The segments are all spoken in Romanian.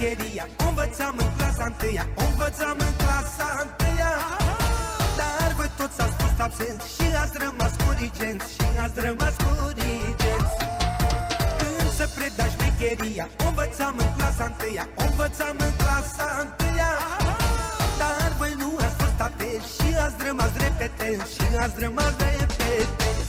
șmecheria. O învățam în clasa întâia, o învățam în clasa întâia. Dar voi toți ați fost absenți și ați rămas cu rigenți, și ați rămas cu rigenți. Când să preda șmecheria, o învățam în clasa întâia, o învățam în clasa întâia. Dar voi nu ați fost atenți și ați rămas repetenți, și ați rămas repetenți.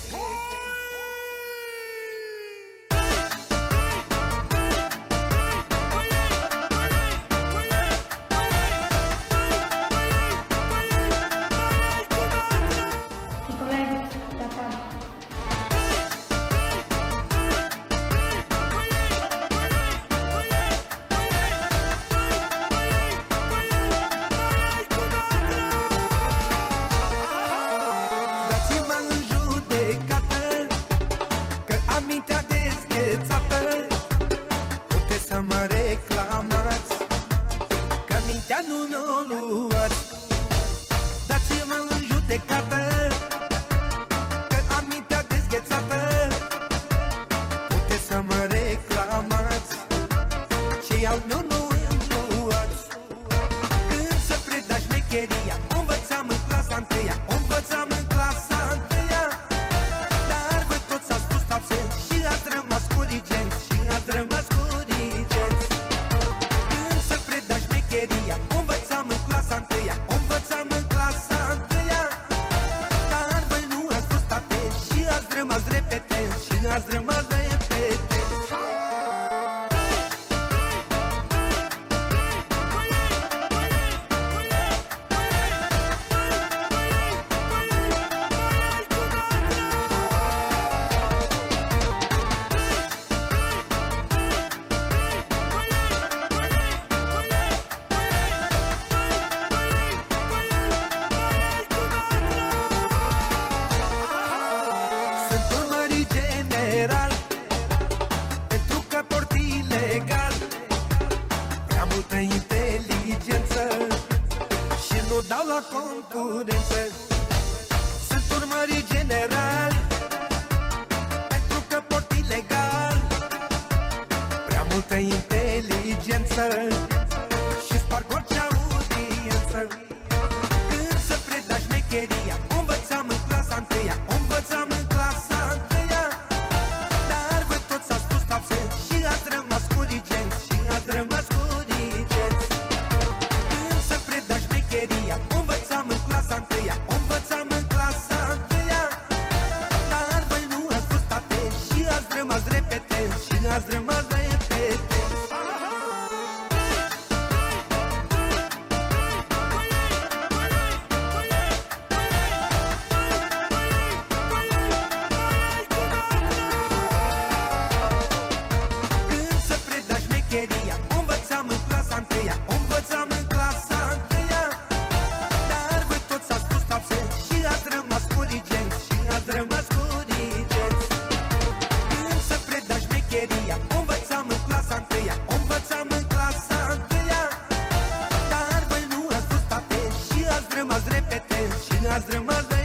Amintea dezghețată, puteți să mă reclamați că mintea nu mi-o luați. Dați-mă în judecată, că am mintea dezghețată, puteți să mă reclamați, ce al meu nu îmi luați. Când să preda șmecheria, o învățam în clasa întâia, o învățam în clasa întâia. Dar voi toți ați fost absenți și ați rămas cu rigenți, și ați rămas cu rigenți. Când să preda șmecheria, o învățam în clasa întâia, o învățam în clasa întâia. Dar voi nu ați fost atenți și ați rămas repetenți, și ați rămas repetenți. Pentru că port ilegal, prea multă inteligență și nu dau la concurență. Sunt urmărit general, pentru că port ilegal, prea multă inteligență și sparg orice audiență. Când să preda șmecheria, o învățam în clasa întâia, o învățam în clasa întâia. Dar voi toți ați fost absenți și ați rămas cu rigenți, și ați rămas cu rigenți. Când să preda șmecheria, o învățam în clasa întâia, o învățam în clasa întâia. Dar voi nu ați fost atenți și ați rămas repetenți, și ați rămas repetenți. O învățam în clasa întâia, o învățam în clasa întâia. Dar voi toți ați fost absenți și ați rămas cu rigenți, și ați rămas cu rigenți. Când să preda șmecheria, o învățam în clasa întâia, o învățam în clasa întâia. Dar voi nu ați fost atenți și ați rămas repetenți, și ați rămas repetenți.